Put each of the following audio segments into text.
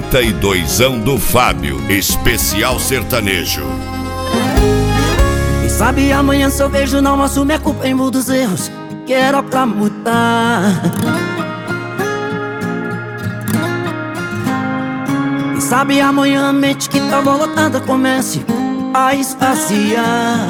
42ão do Fábio, especial sertanejo. Quem sabe amanhã se eu vejo não assume a culpa em muitos erros que era pra mudar. Quem sabe amanhã a mente que tava lotada comece a esvaziar.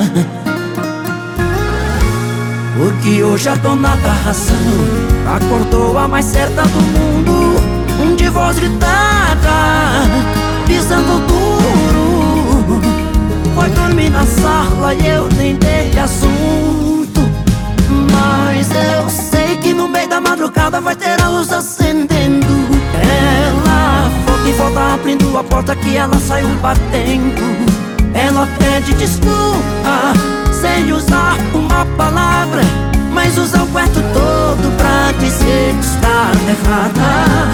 Porque hoje a dona da razão acordou a mais certa do mundo, de voz gritada, pisando duro. Foi dormir na sala e eu nem dei assunto. Mas eu sei que no meio da madrugada vai ter a luz acendendo. Ela foi quem volta abrindo a porta que ela saiu batendo. Ela pede desculpa sem usar uma palavra, mas usa o quarto todo pra dizer que está errada.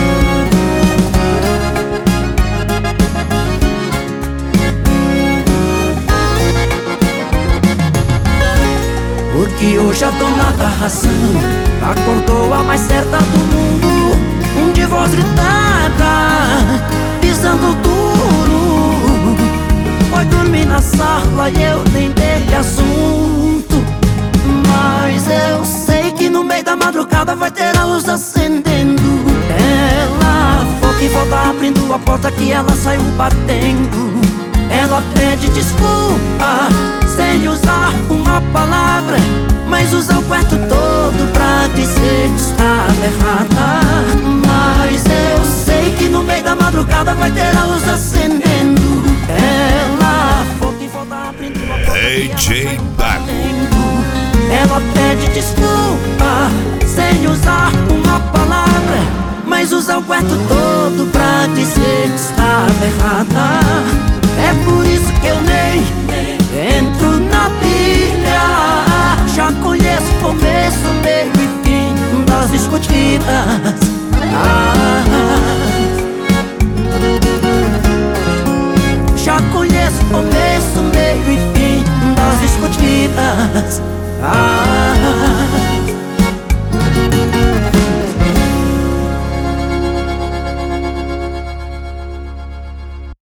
Porque hoje a dona da razão acordou a mais certa do mundo, de voz gritada, pisando duro. Foi dormir na sala e eu nem dei assunto. Mas eu sei que no meio da madrugada vai ter a luz acendendo. Ela foi que volta abrindo a porta que ela saiu batendo. Ela pede desculpa sem usar uma palavra, mas usa o quarto todo pra dizer que está errada. Mas eu sei que no meio da madrugada vai ter a luz acendendo. Ela foi que volta abrindo a porta AJ Baco. Ela pede desculpa sem usar uma palavra, mas usa o quarto todo pra dizer que está errada. É por isso que eu nem entro na pilha. Já conheço o começo, meio e fim das discutidas. Já conheço o começo, meio e fim das discutidas.